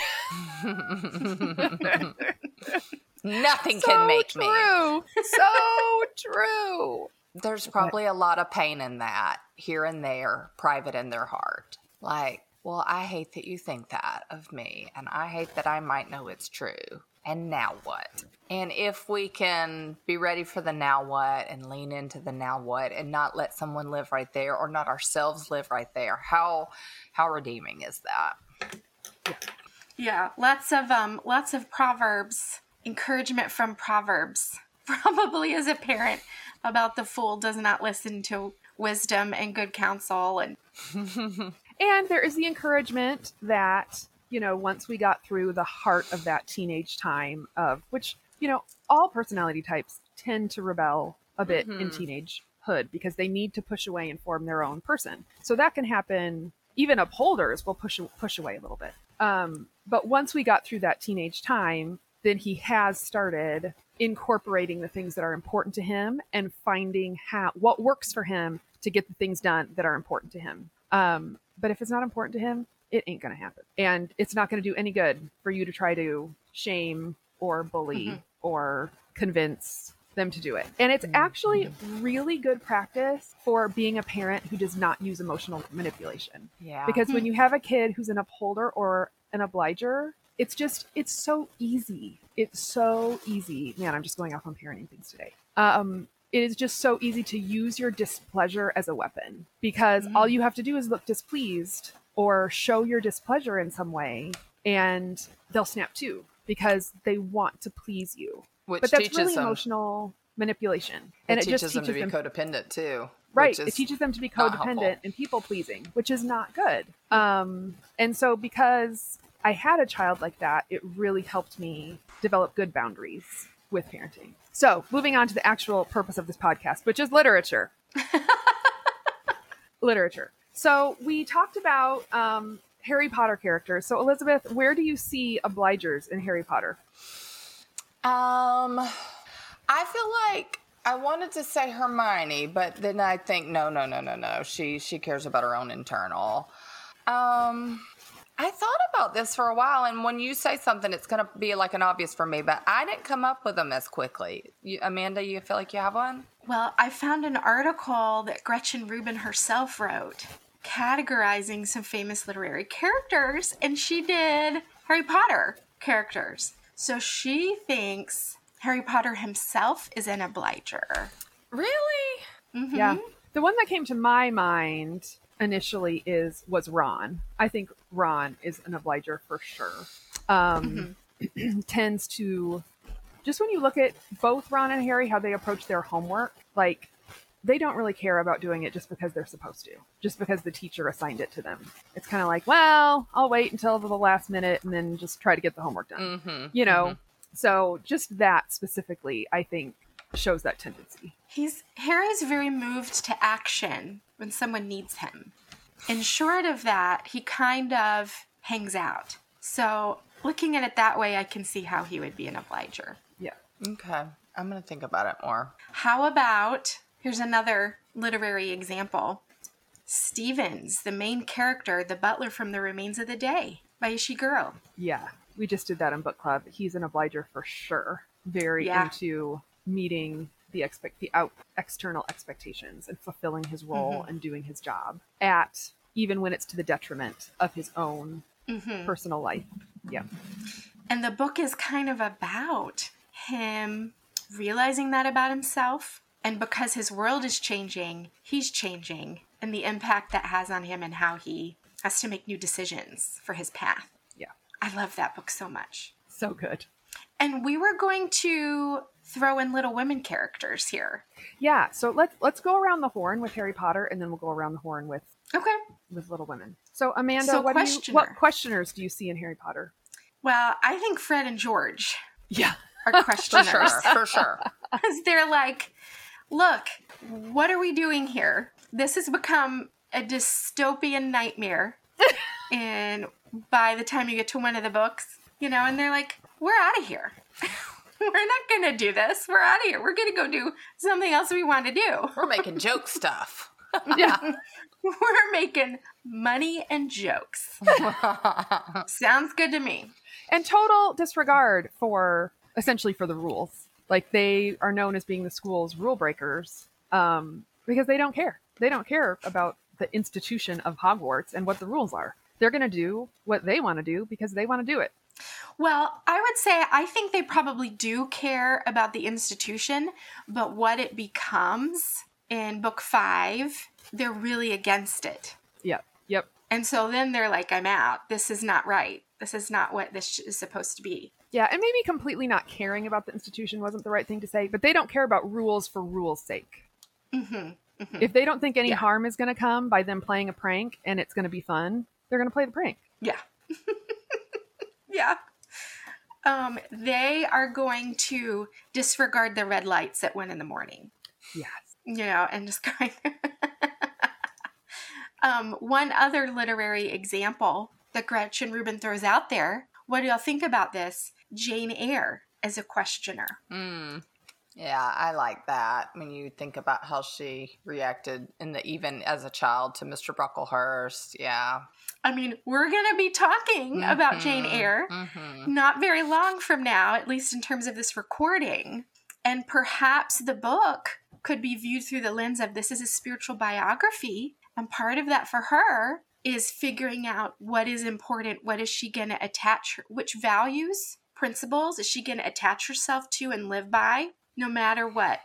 D: Nothing
B: So
D: can make me.
B: true. So true.
D: There's probably a lot of pain in that here and there, private in their heart. Like, well, I hate that you think that of me, and I hate that I might know it's true. And now what? And if we can be ready for the now what and lean into the now what and not let someone live right there or not ourselves live right there, how how redeeming is that?
A: Yeah, lots of um, lots of proverbs, encouragement from proverbs. Probably as a parent about the fool does not listen to wisdom and good counsel, and
B: And there is the encouragement that, you know, once we got through the heart of that teenage time of which, you know, all personality types tend to rebel a bit in
D: Mhm.
B: teenagehood because they need to push away and form their own person. So that can happen. Even upholders will push push away a little bit. Um, but once we got through that teenage time, then he has started incorporating the things that are important to him and finding how what works for him to get the things done that are important to him. Um, but if it's not important to him, it ain't going to happen. And it's not going to do any good for you to try to shame or bully mm-hmm. or convince them to do it. And it's actually really good practice for being a parent who does not use emotional manipulation.
D: Yeah.
B: Because when you have a kid who's an upholder or an obliger, it's just, it's so easy. It's so easy. Man, I'm just going off on parenting things today. Um, it is just so easy to use your displeasure as a weapon because mm-hmm. all you have to do is look displeased or show your displeasure in some way and they'll snap too because they want to please you.
D: Which
B: but that's
D: teaches
B: really
D: them,
B: emotional manipulation.
D: It
B: And it,
D: teaches
B: just
D: them
B: teaches
D: to be
B: them
D: codependent too.
B: Right. It teaches them to be codependent and people pleasing, which is not good. Um, and so because I had a child like that, it really helped me develop good boundaries with parenting. So moving on to the actual purpose of this podcast, which is literature. Literature. So we talked about um, Harry Potter characters. So Elizabeth, where do you see obligers in Harry Potter?
D: Um, I feel like I wanted to say Hermione, but then I think, no, no, no, no, no. She, she cares about her own internal. Um, I thought about this for a while, and when you say something, it's going to be like an obvious for me, but I didn't come up with them as quickly. You, Amanda, you feel like you have one?
A: Well, I found an article that Gretchen Rubin herself wrote categorizing some famous literary characters, and she did Harry Potter characters. So she thinks Harry Potter himself is an obliger.
D: Really?
A: Mm-hmm.
B: Yeah. The one that came to my mind initially is was Ron. I think Ron is an obliger for sure. Um, mm-hmm. Tends to, just when you look at both Ron and Harry, how they approach their homework, like they don't really care about doing it just because they're supposed to, just because the teacher assigned it to them. It's kind of like, well, I'll wait until the last minute and then just try to get the homework done.
D: Mm-hmm.
B: You know,
D: mm-hmm.
B: So just that specifically, I think, shows that tendency.
A: He's Harry's very moved to action when someone needs him. And short of that, he kind of hangs out. So looking at it that way, I can see how he would be an obliger.
B: Yeah.
D: Okay. I'm going to think about it more.
A: How about, here's another literary example. Stevens, the main character, the butler from The Remains of the Day by Ishiguro.
B: Yeah. We just did that in book club. He's an obliger for sure. Very
A: yeah.
B: into meeting the expect the out external expectations and fulfilling his role mm-hmm. and doing his job at even when it's to the detriment of his own mm-hmm. personal life. Yeah.
A: And the book is kind of about him realizing that about himself, and because his world is changing, he's changing, and the impact that has on him and how he has to make new decisions for his path.
B: Yeah.
A: I love that book so much.
B: So good.
A: And we were going to throw in Little Women characters here.
B: Yeah, so let's let's go around the horn with Harry Potter, and then we'll go around the horn with
A: okay
B: with Little Women. So Amanda,
A: so
B: what,
A: questioner.
B: do you, what questioners do you see in Harry Potter?
A: Well, I think Fred and George
B: yeah.
A: are questioners.
D: For sure, for sure.
A: Because they're like, look, what are we doing here? This has become a dystopian nightmare. And by the time you get to one of the books, you know, and they're like, we're out of here. We're not going to do this. We're out of here. We're going to go do something else we want to do.
D: We're making joke stuff.
B: Yeah.
A: We're making money and jokes. Sounds good to me.
B: And total disregard for, essentially for the rules. Like they are known as being the school's rule breakers um, because they don't care. They don't care about the institution of Hogwarts and what the rules are. They're going to do what they want to do because they want to do it.
A: Well, I would say I think they probably do care about the institution, but what it becomes in book five, they're really against it.
B: Yep. Yep.
A: And so then they're like, I'm out. This is not right. This is not what this is supposed to be.
B: Yeah, and maybe completely not caring about the institution wasn't the right thing to say, but they don't care about rules for rules' sake.
A: Mm-hmm. Mm-hmm.
B: If they don't think any
A: yeah.
B: harm is going to come by them playing a prank and it's going to be fun, they're going to play the prank.
A: Yeah. Yeah. Um, they are going to disregard the red lights at one in the morning.
B: Yes.
A: You know, and just kind of... um, one other literary example that Gretchen Rubin throws out there what do y'all think about this? Jane Eyre as a questioner.
D: Mm. Yeah, I like that. When you think about how she reacted in the even as a child to Mister Brocklehurst. Yeah.
A: I mean, we're going to be talking mm-hmm. about Jane Eyre mm-hmm. not very long from now, at least in terms of this recording. And perhaps the book could be viewed through the lens of this is a spiritual biography. And part of that for her is figuring out what is important. What is she going to attach, her, which values, principles is she going to attach herself to and live by no matter what?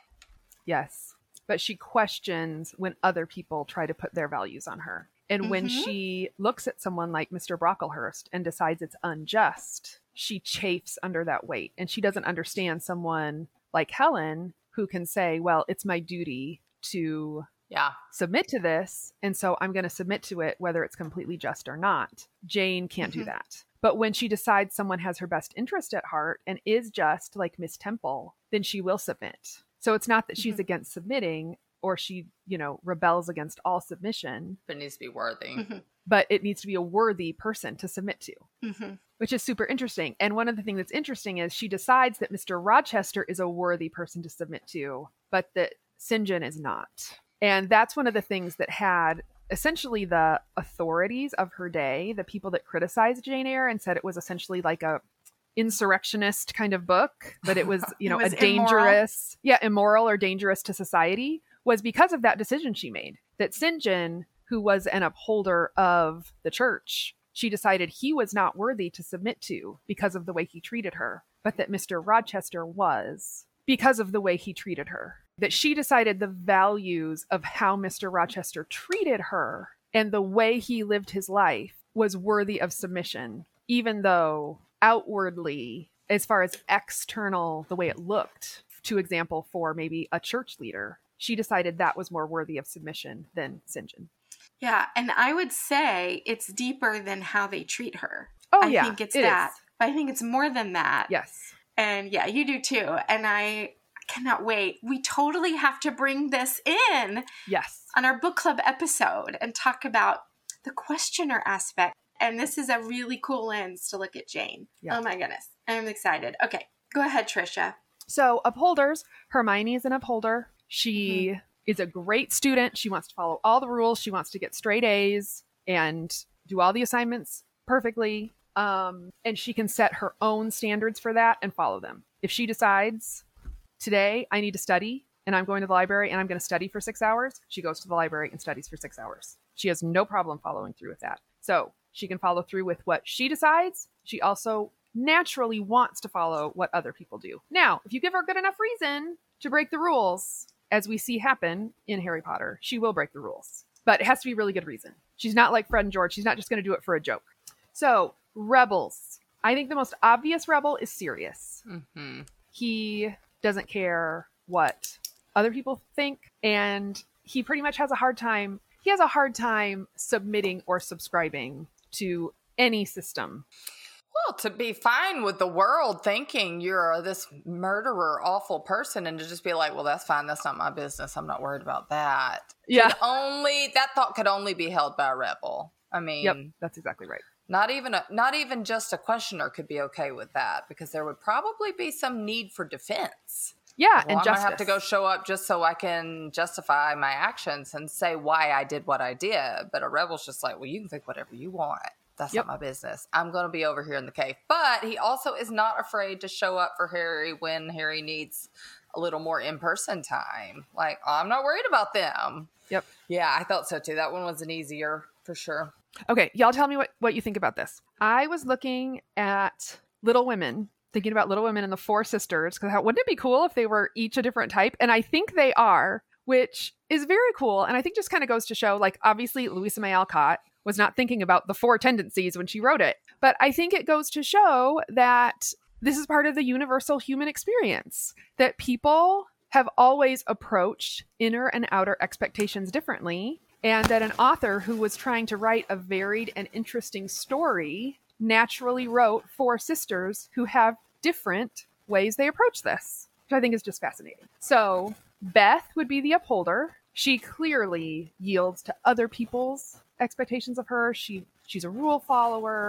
B: Yes. But she questions when other people try to put their values on her. And when mm-hmm. she looks at someone like Mister Brocklehurst and decides it's unjust, she chafes under that weight. And she doesn't understand someone like Helen who can say, well, it's my duty to
D: yeah.
B: submit to this. And so I'm going to submit to it, whether it's completely just or not. Jane can't mm-hmm. do that. But when she decides someone has her best interest at heart and is just like Miss Temple, then she will submit. So it's not that she's mm-hmm. against submitting or she, you know, rebels against all submission.
D: But it needs to be worthy.
B: Mm-hmm. But it needs to be a worthy person to submit to,
A: mm-hmm.
B: which is super interesting. And one of the things that's interesting is she decides that Mister Rochester is a worthy person to submit to, but that St. John is not. And that's one of the things that had essentially the authorities of her day, the people that criticized Jane Eyre and said it was essentially like a insurrectionist kind of book, but it was, you know,
A: was
B: a dangerous, immoral. yeah, immoral or dangerous to society, was because of that decision she made. That Saint John, who was an upholder of the church, she decided he was not worthy to submit to because of the way he treated her, but that Mister Rochester was because of the way he treated her. That she decided the values of how Mister Rochester treated her and the way he lived his life was worthy of submission, even though outwardly, as far as external, the way it looked, to example, for maybe a church leader, she decided that was more worthy of submission than Saint John.
A: Yeah, and I would say it's deeper than how they treat her.
B: Oh,
A: I
B: yeah,
A: think it's
B: it
A: that.
B: is.
A: But I think it's more than that.
B: Yes.
A: And yeah, you do too. And I cannot wait. We totally have to bring this in
B: yes.
A: on our book club episode and talk about the questioner aspect. And this is a really cool lens to look at Jane. Yeah. Oh my goodness. I'm excited. Okay, go ahead, Trisha.
B: So upholders, Hermione is an upholder. She mm-hmm. is a great student. She wants to follow all the rules. She wants to get straight A's and do all the assignments perfectly. Um, and she can set her own standards for that and follow them. If she decides today I need to study and I'm going to the library and I'm going to study for six hours, she goes to the library and studies for six hours. She has no problem following through with that. So she can follow through with what she decides. She also naturally wants to follow what other people do. Now, if you give her good enough reason to break the rules, as we see happen in Harry Potter, she will break the rules. But it has to be a really good reason. She's not like Fred and George. She's not just going to do it for a joke. So, rebels. I think the most obvious rebel is Sirius.
D: Mm-hmm.
B: He doesn't care what other people think, and he pretty much has a hard time. He has a hard time submitting or subscribing to any system.
D: Well, to be fine with the world thinking you're this murderer, awful person, and to just be like, well, that's fine. That's not my business. I'm not worried about that.
B: Yeah.
D: Could only that thought could only be held by a rebel. I mean,
B: yep, that's exactly right.
D: Not even a, not even just a questioner could be okay with that, because there would probably be some need for defense.
B: Yeah,
D: well,
B: and
D: I
B: justice.
D: might have to go show up just so I can justify my actions and say why I did what I did. But a rebel's just like, well, you can think whatever you want. That's yep. not my business. I'm going to be over here in the cave. But he also is not afraid to show up for Harry when Harry needs a little more in-person time. Like, oh, I'm not worried about them.
B: Yep.
D: Yeah, I thought so too. That one was an easier for sure.
B: Okay, y'all tell me what, what you think about this. I was looking at Little Women, thinking about Little Women and the Four Sisters, because wouldn't it be cool if they were each a different type? And I think they are, which is very cool. And I think just kind of goes to show, like, obviously Louisa May Alcott was not thinking about the four tendencies when she wrote it. But I think it goes to show that this is part of the universal human experience, that people have always approached inner and outer expectations differently, and that an author who was trying to write a varied and interesting story naturally wrote four sisters who have different ways they approach this, which I think is just fascinating. So Beth would be the upholder. She clearly yields to other people's expectations of her. She she's a rule follower.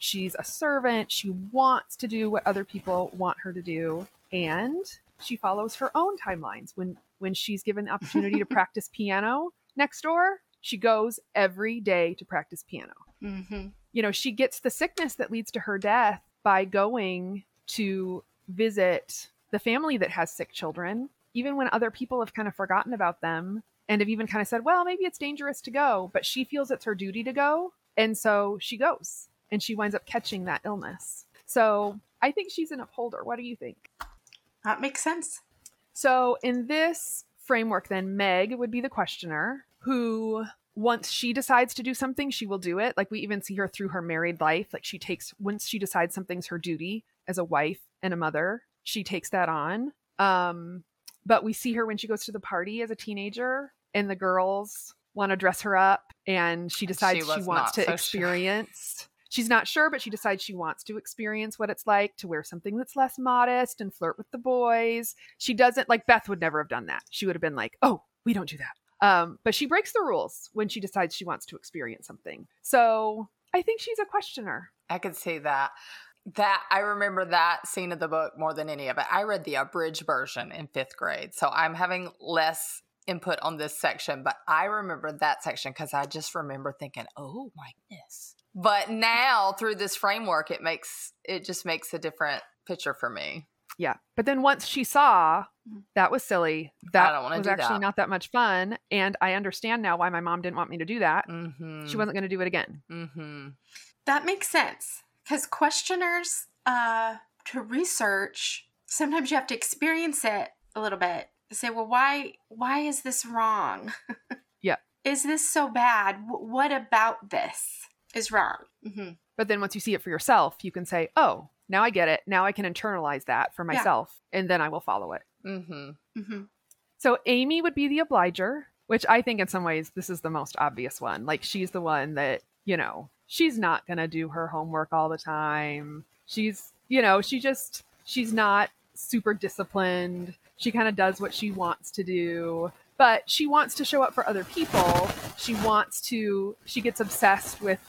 B: She's a servant. She wants to do what other people want her to do. And she follows her own timelines. When when she's given the opportunity to practice piano next door, she goes every day to practice piano.
A: Mm-hmm.
B: You know, she gets the sickness that leads to her death by going to visit the family that has sick children, even when other people have kind of forgotten about them and have even kind of said, well, maybe it's dangerous to go, but she feels it's her duty to go. And so she goes and she winds up catching that illness. So I think she's an upholder. What do you think?
A: That makes sense.
B: So in this framework, then Meg would be the questioner who, once she decides to do something, she will do it. Like we even see her through her married life. Like she takes, once she decides something's her duty as a wife and a mother, she takes that on. Um, but we see her when she goes to the party as a teenager and the girls want to dress her up and she decides she, she wants to so experience. Sure. She's not sure, but she decides she wants to experience what it's like to wear something that's less modest and flirt with the boys. She doesn't, like Beth would never have done that. She would have been like, oh, we don't do that. Um, but she breaks the rules when she decides she wants to experience something. So I think she's a questioner.
D: I could see that. That I remember that scene of the book more than any of it. I read the abridged version in fifth grade, so I'm having less input on this section, but I remember that section because I just remember thinking, oh my goodness. But now through this framework, it makes it just makes a different picture for me.
B: Yeah. But then once she saw that was silly, that
D: I don't
B: was
D: do
B: actually
D: that.
B: not that much fun. And I understand now why my mom didn't want me to do that.
D: Mm-hmm.
B: She wasn't going to do it again.
D: Mm-hmm.
A: That makes sense. Because questioners, uh, to research, sometimes you have to experience it a little bit. Say, well, why why is this wrong?
B: Yeah.
A: Is this so bad? W- what about this is wrong? Mm-hmm.
B: But then once you see it for yourself, you can say, oh, now I get it. Now I can internalize that for myself. Yeah. And then I will follow it.
D: Mm-hmm.
A: Mm-hmm.
B: So Amy would be the obliger, which I think in some ways this is the most obvious one. Like she's the one that, you know, she's not going to do her homework all the time. She's, you know, she just, she's not super disciplined. She kind of does what she wants to do, but she wants to show up for other people. She wants to, she gets obsessed with,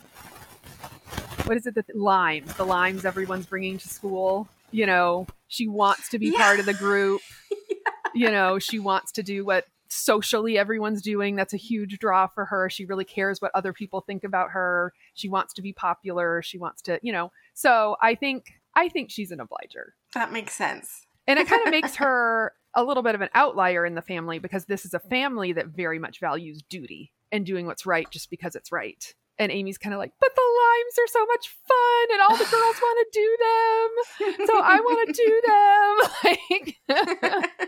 B: what is it, the limes, the limes everyone's bringing to school. You know, she wants to be
A: yeah.
B: part of the group. yeah. You know, she wants to do what socially everyone's doing. That's a huge draw for her. She really cares what other people think about her. She wants to be popular. She wants to, you know, so I think, I think she's an obliger.
A: That makes sense.
B: And it kind of makes her a little bit of an outlier in the family because this is a family that very much values duty and doing what's right just because it's right. And Amy's kind of like, but the limes are so much fun and all the girls want to do them. So I want to do them. Like,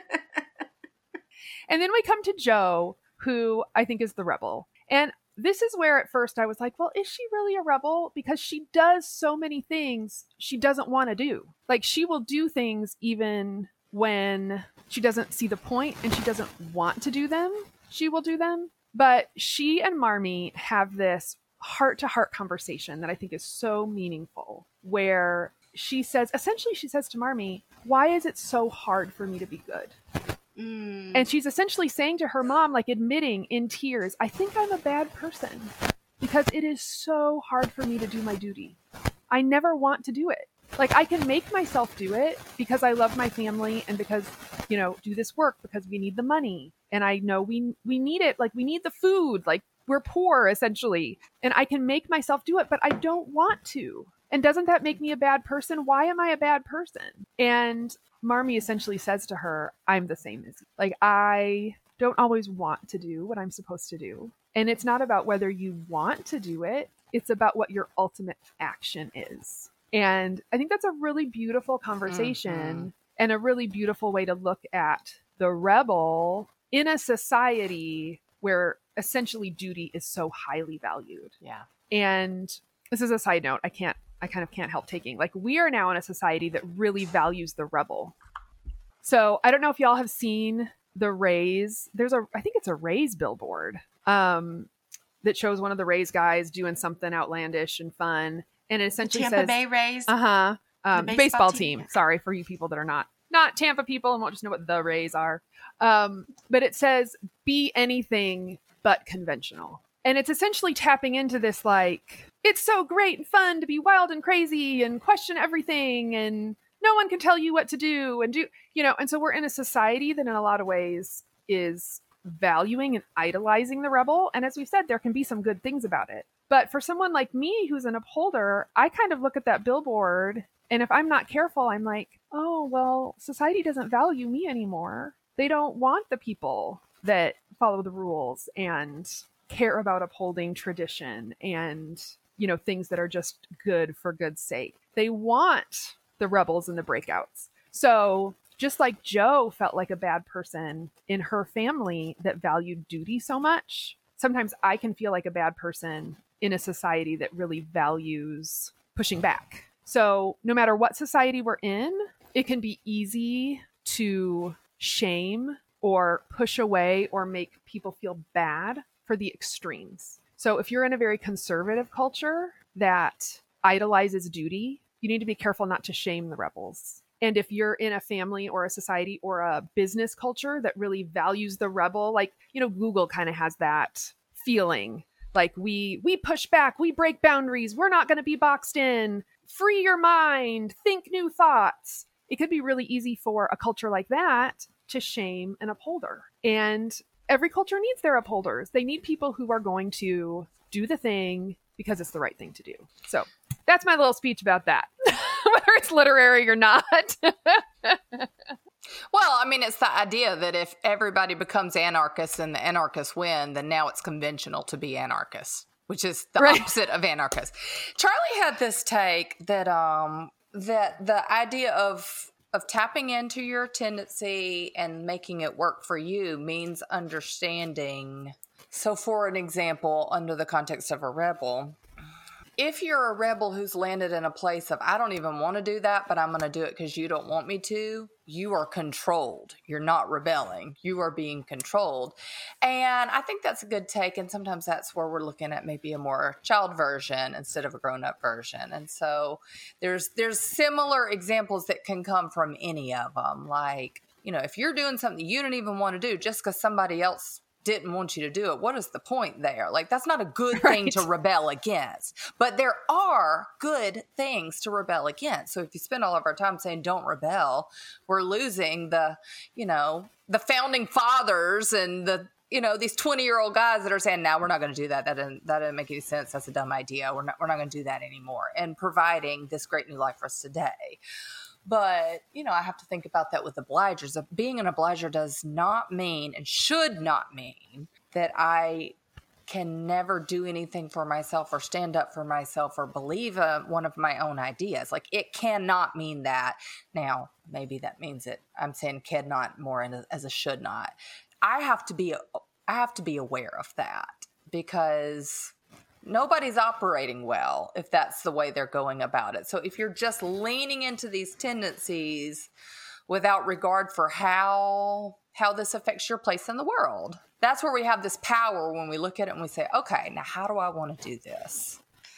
B: and then we come to Jo, who I think is the rebel. And this is where at first I was like, well, is she really a rebel? Because she does so many things she doesn't want to do. Like she will do things even when she doesn't see the point and she doesn't want to do them. She will do them. But she and Marmee have this heart-to-heart conversation that I think is so meaningful, where she says, essentially she says to Marmee, why is it so hard for me to be good?
A: Mm.
B: And she's essentially saying to her mom, like admitting in tears, I think I'm a bad person because it is so hard for me to do my duty. I never want to do it. Like I can make myself do it because I love my family and because, you know, do this work because we need the money. And I know we we need it. Like we need the food. Like we're poor essentially. And I can make myself do it, but I don't want to. And doesn't that make me a bad person? Why am I a bad person? And Marmee essentially says to her, I'm the same as you. Like, I don't always want to do what I'm supposed to do. And it's not about whether you want to do it. It's about what your ultimate action is. And I think that's a really beautiful conversation mm-hmm. and a really beautiful way to look at the rebel in a society where essentially duty is so highly valued.
D: Yeah.
B: And this is a side note. I can't I kind of can't help taking. Like, we are now in a society that really values the rebel. So I don't know if y'all have seen the Rays. There's a, I think it's a Rays billboard um, that shows one of the Rays guys doing something outlandish and fun. And it essentially
A: Tampa
B: says,
A: Bay Rays.
B: uh-huh. Um,
A: baseball,
B: baseball
A: team.
B: team. Sorry for you people that are not, not Tampa people and won't just know what the Rays are. Um, but it says, be anything but conventional. And it's essentially tapping into this, like, it's so great and fun to be wild and crazy and question everything, and no one can tell you what to do and do, you know, and so we're in a society that in a lot of ways is valuing and idolizing the rebel. And as we said, there can be some good things about it. But for someone like me who's an upholder, I kind of look at that billboard, and if I'm not careful, I'm like, oh, well, society doesn't value me anymore. They don't want the people that follow the rules and care about upholding tradition and, you know, things that are just good for good's sake. They want the rebels and the breakouts. So just like Jo felt like a bad person in her family that valued duty so much, sometimes I can feel like a bad person in a society that really values pushing back. So no matter what society we're in, it can be easy to shame or push away or make people feel bad for the extremes. So if you're in a very conservative culture that idolizes duty, you need to be careful not to shame the rebels. And if you're in a family or a society or a business culture that really values the rebel, like, you know, Google kind of has that feeling. Like we we push back, we break boundaries, we're not going to be boxed in, free your mind, think new thoughts. It could be really easy for a culture like that to shame an upholder. And every culture needs their upholders. They need people who are going to do the thing because it's the right thing to do. So that's my little speech about that, whether it's literary or not.
D: Well, I mean, it's the idea that if everybody becomes anarchists and the anarchists win, then now it's conventional to be anarchist, which is the right. opposite of anarchist. Charlie had this take that um that the idea of of tapping into your tendency and making it work for you means understanding. So for an example, under the context of a rebel, if you're a rebel who's landed in a place of, I don't even want to do that, but I'm going to do it because you don't want me to, you are controlled. You're not rebelling. You are being controlled. And I think that's a good take. And sometimes that's where we're looking at maybe a more child version instead of a grown-up version. And so there's there's similar examples that can come from any of them. Like, you know, if you're doing something you don't even want to do just because somebody else didn't want you to do it, what is the point there? Like, that's not a good right. thing to rebel against. But there are good things to rebel against. So if you spend all of our time saying don't rebel, we're losing the, you know, the founding fathers and the, you know, these twenty-year-old guys that are saying, no, we're not going to do that. That didn't, that didn't make any sense. That's a dumb idea. We're not, we're not going to do that anymore. And providing this great new life for us today. But, you know, I have to think about that with obligers. Being an obliger does not mean and should not mean that I can never do anything for myself or stand up for myself or believe uh, one of my own ideas. Like, it cannot mean that. Now, maybe that means it. I'm saying cannot more as a should not. I have to be, I have to be aware of that because nobody's operating well if that's the way they're going about it. So if you're just leaning into these tendencies without regard for how how this affects your place in the world, that's where we have this power when we look at it and we say, okay, now how do I want to do this?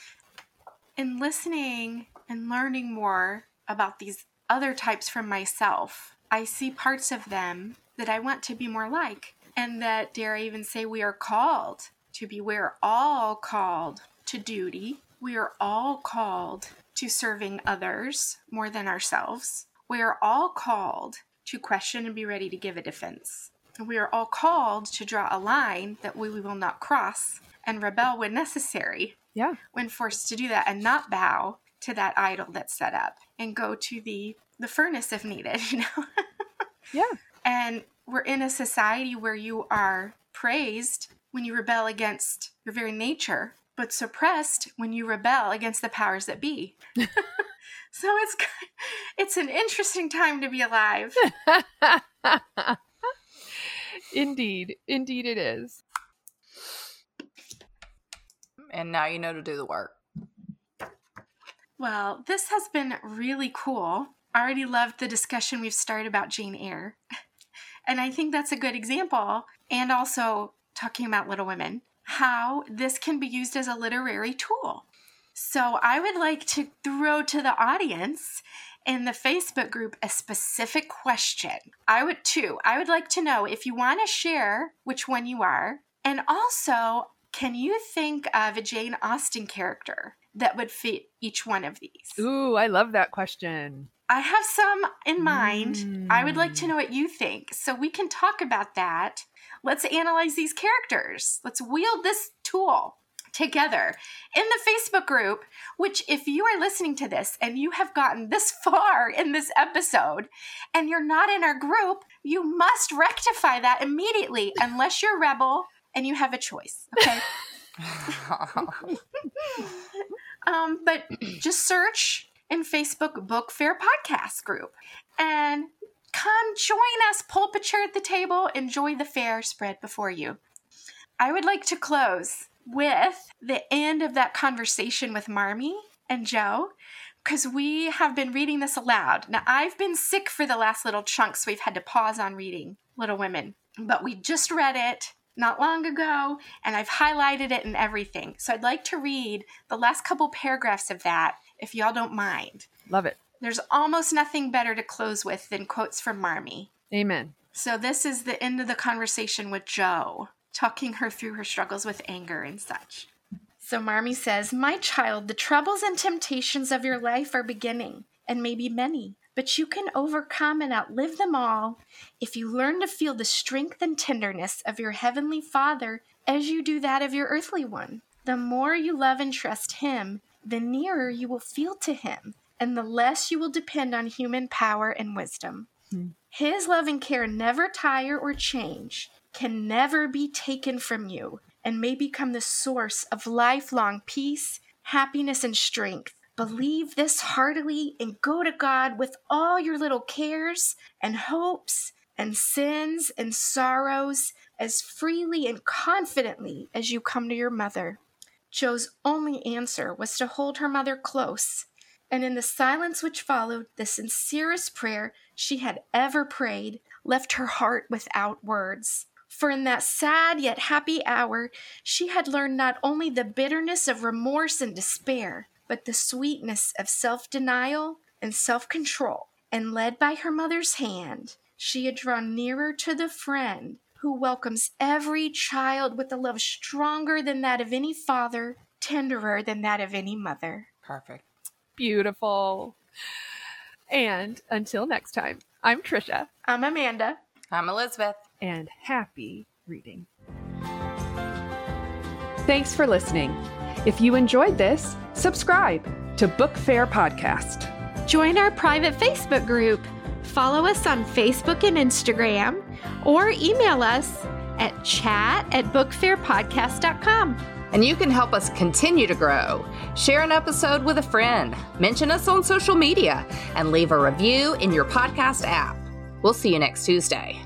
A: In listening and learning more about these other types from myself, I see parts of them that I want to be more like, and that, dare I even say, we are called to be. We're all called to duty. We are all called to serving others more than ourselves. We are all called to question and be ready to give a defense. We are all called to draw a line that we will not cross and rebel when necessary.
B: Yeah.
A: When forced to do that, and not bow to that idol that's set up and go to the, the furnace if needed, you know?
B: Yeah.
A: And we're in a society where you are praised when you rebel against your very nature, but suppressed when you rebel against the powers that be. So it's it's an interesting time to be alive.
B: Indeed. Indeed it is.
D: And now you know to do the work.
A: Well, this has been really cool. I already loved the discussion we've started about Jane Eyre. And I think that's a good example. And also talking about Little Women, how this can be used as a literary tool. So I would like to throw to the audience in the Facebook group a specific question. I would too. I would like to know if you want to share which one you are. And also, can you think of a Jane Austen character that would fit each one of these?
B: Ooh, I love that question.
A: I have some in mind.
B: Mm.
A: I would like to know what you think. So we can talk about that. Let's analyze these characters. Let's wield this tool together in the Facebook group, which if you are listening to this and you have gotten this far in this episode and you're not in our group, you must rectify that immediately unless you're a rebel and you have a choice, okay? um, but just search in Facebook Book Fair Podcast group and come join us, pull up a chair at the table, enjoy the fair spread before you. I would like to close with the end of that conversation with Marmee and Joe, because we have been reading this aloud. Now, I've been sick for the last little chunk, so we've had to pause on reading Little Women, but we just read it not long ago, and I've highlighted it and everything. So I'd like to read the last couple paragraphs of that, if y'all don't mind.
B: Love it.
A: There's almost nothing better to close with than quotes from Marmee.
B: Amen.
A: So this is the end of the conversation with Joe, talking her through her struggles with anger and such. So Marmee says, "My child, the troubles and temptations of your life are beginning, and may be many, but you can overcome and outlive them all if you learn to feel the strength and tenderness of your heavenly Father as you do that of your earthly one. The more you love and trust him, the nearer you will feel to him, and the less you will depend on human power and wisdom. Hmm. His loving care never tire or change, can never be taken from you, and may become the source of lifelong peace, happiness, and strength. Believe this heartily and go to God with all your little cares and hopes and sins and sorrows as freely and confidently as you come to your mother." Joe's only answer was to hold her mother close, and in the silence which followed, the sincerest prayer she had ever prayed left her heart without words. For in that sad yet happy hour, she had learned not only the bitterness of remorse and despair, but the sweetness of self-denial and self-control. And led by her mother's hand, she had drawn nearer to the friend who welcomes every child with a love stronger than that of any father, tenderer than that of any mother.
D: Perfect.
B: Beautiful. And until next time, I'm Trisha.
A: I'm Amanda.
D: I'm Elizabeth.
B: And happy reading. Thanks for listening. If you enjoyed this, subscribe to Book Fair Podcast.
C: Join our private Facebook group. Follow us on Facebook and Instagram, or email us at chat at book fair podcast dot com.
D: And you can help us continue to grow. Share an episode with a friend, mention us on social media, and leave a review in your podcast app. We'll see you next Tuesday.